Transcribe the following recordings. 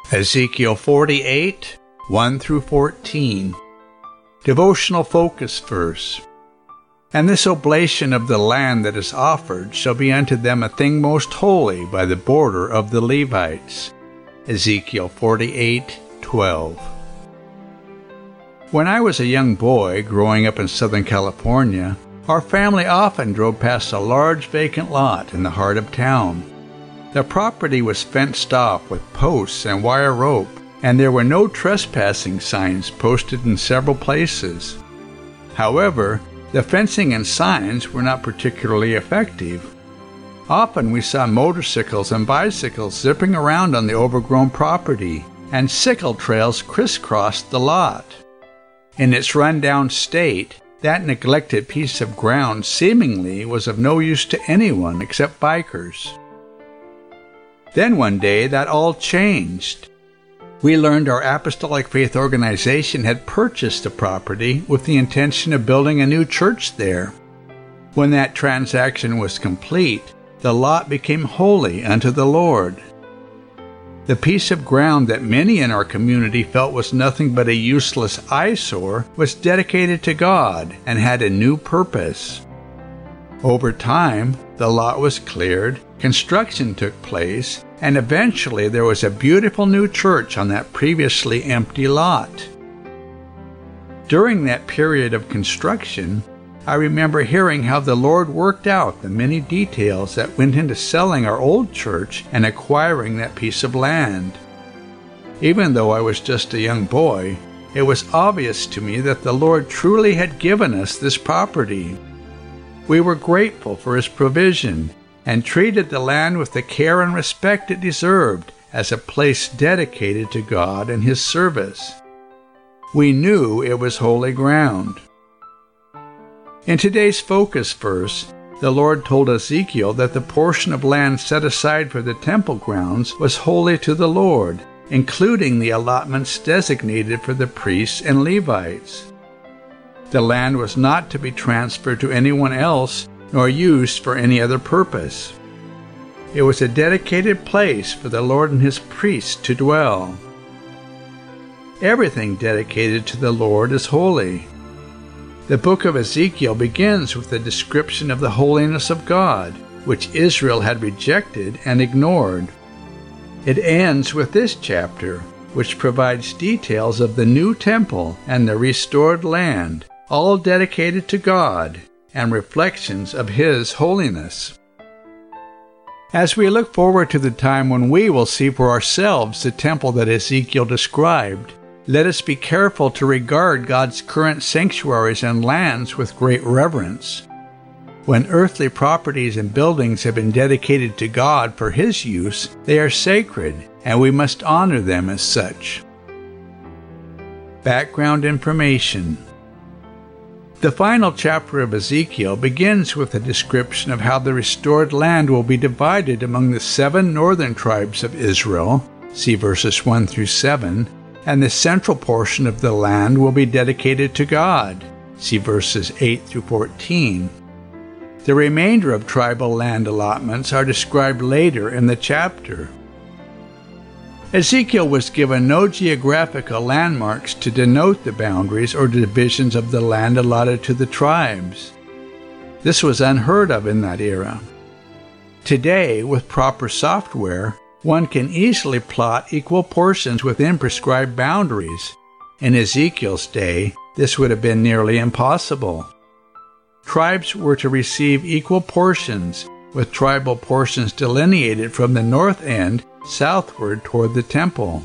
Ezekiel 48, 1 through 14. Devotional focus verse. And this oblation of the land that is offered shall be unto them a thing most holy by the border of the Levites. Ezekiel 48, 12. When I was a young boy growing up in Southern California, our family often drove past a large vacant lot in the heart of town. The property was fenced off with posts and wire rope, and there were no trespassing signs posted in several places. However, the fencing and signs were not particularly effective. Often we saw motorcycles and bicycles zipping around on the overgrown property, and sickle trails crisscrossed the lot. In its run-down state, that neglected piece of ground seemingly was of no use to anyone except bikers. Then one day, that all changed. We learned our Apostolic Faith organization had purchased the property with the intention of building a new church there. When that transaction was complete, the lot became holy unto the Lord. The piece of ground that many in our community felt was nothing but a useless eyesore was dedicated to God and had a new purpose. Over time, the lot was cleared, construction took place, and eventually there was a beautiful new church on that previously empty lot. During that period of construction, I remember hearing how the Lord worked out the many details that went into selling our old church and acquiring that piece of land. Even though I was just a young boy, it was obvious to me that the Lord truly had given us this property. We were grateful for His provision and treated the land with the care and respect it deserved as a place dedicated to God and His service. We knew it was holy ground. In today's focus verse, the Lord told Ezekiel that the portion of land set aside for the temple grounds was holy to the Lord, including the allotments designated for the priests and Levites. The land was not to be transferred to anyone else nor used for any other purpose. It was a dedicated place for the Lord and His priests to dwell. Everything dedicated to the Lord is holy. The book of Ezekiel begins with a description of the holiness of God, which Israel had rejected and ignored. It ends with this chapter, which provides details of the new temple and the restored land, all dedicated to God, and reflections of His holiness. As we look forward to the time when we will see for ourselves the temple that Ezekiel described, let us be careful to regard God's current sanctuaries and lands with great reverence. When earthly properties and buildings have been dedicated to God for His use, they are sacred, and we must honor them as such. Background information. The final chapter of Ezekiel begins with a description of how the restored land will be divided among the 7 northern tribes of Israel, see verses 1 through 7, and the central portion of the land will be dedicated to God, see verses 8 through 14. The remainder of tribal land allotments are described later in the chapter. Ezekiel was given no geographical landmarks to denote the boundaries or divisions of the land allotted to the tribes. This was unheard of in that era. Today, with proper software, one can easily plot equal portions within prescribed boundaries. In Ezekiel's day, this would have been nearly impossible. Tribes were to receive equal portions, with tribal portions delineated from the north end southward toward the temple.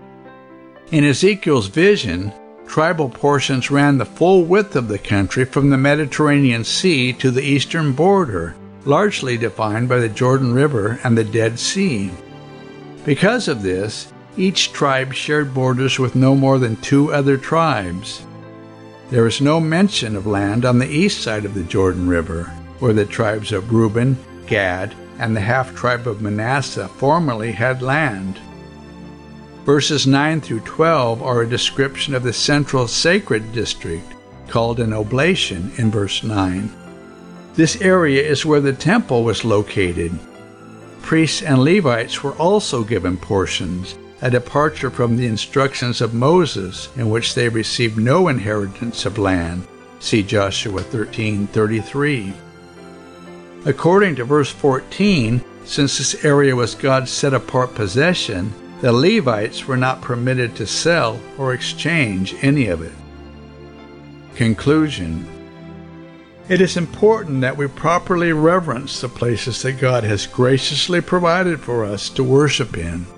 In Ezekiel's vision, tribal portions ran the full width of the country from the Mediterranean Sea to the eastern border, largely defined by the Jordan River and the Dead Sea. Because of this, each tribe shared borders with no more than 2 other tribes. There is no mention of land on the east side of the Jordan River, where the tribes of Reuben, Gad, and the half-tribe of Manasseh formerly had land. Verses 9 through 12 are a description of the central sacred district, called an oblation in verse 9. This area is where the temple was located. Priests and Levites were also given portions, a departure from the instructions of Moses, in which they received no inheritance of land. See Joshua 13:33. According to verse 14, since this area was God's set-apart possession, the Levites were not permitted to sell or exchange any of it. Conclusion. It is important that we properly reverence the places that God has graciously provided for us to worship in.